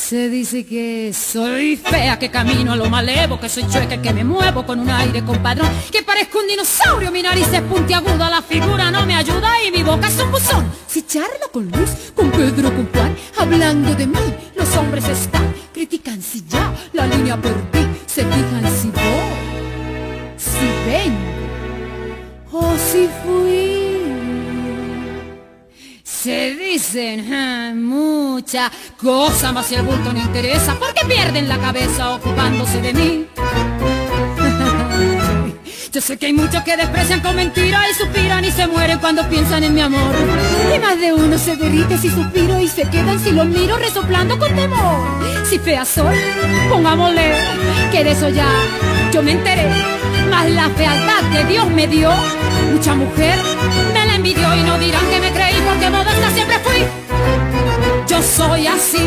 Se dice que soy fea, que camino a lo malevo, que soy chueca, que me muevo con un aire compadrón, que parezco un dinosaurio, mi nariz es puntiaguda, la figura no me ayuda y mi boca es un buzón. Si charlo con Luis, con Pedro, con Juan, hablando de mí, los hombres están, critican si ya la línea perdí, se fijan si voy, si vengo o si fui. Se dicen muchas cosas, más si el bulto no interesa, porque pierden la cabeza ocupándose de mí. Yo sé que hay muchos que desprecian con mentiras y suspiran y se mueren cuando piensan en mi amor. Y más de uno se derrite si suspiro y se quedan si los miro resoplando con temor. Si fea soy, pongámosle que de eso ya yo me enteré. Más la fealdad que Dios me dio, mucha mujer me la envidió y no dirán que me creí porque modesta siempre fui. Yo soy así.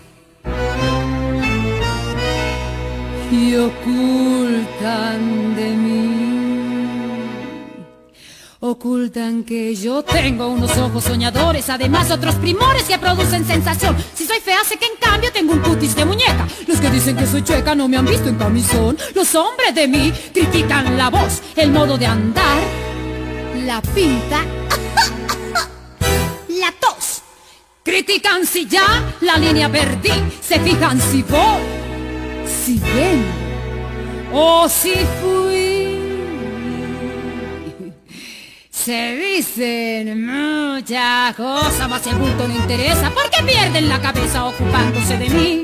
Y ocultan de mí, ocultan que yo tengo unos ojos soñadores, además otros primores que producen sensación. Si soy fea sé que en cambio tengo un cutis de muñeca. Los que dicen que soy chueca no me han visto en camisón. Los hombres de mí critican la voz, el modo de andar, la pinta, la tos. Critican si ya la línea perdí, se fijan si voy, si ven o si fui. Se dicen muchas cosas, más el bulto no interesa, porque pierden la cabeza ocupándose de mí.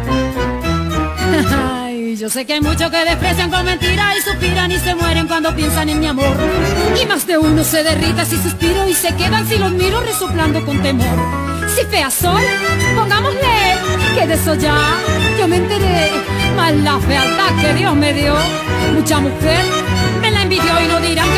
Ay, yo sé que hay muchos que desprecian con mentiras y suspiran y se mueren cuando piensan en mi amor. Y más de uno se derrita si suspiro y se quedan si los miro resoplando con temor. Si fea soy, pongámosle que de eso ya yo me enteré. Más la fealdad que Dios me dio, mucha mujer me la envidió y no dirán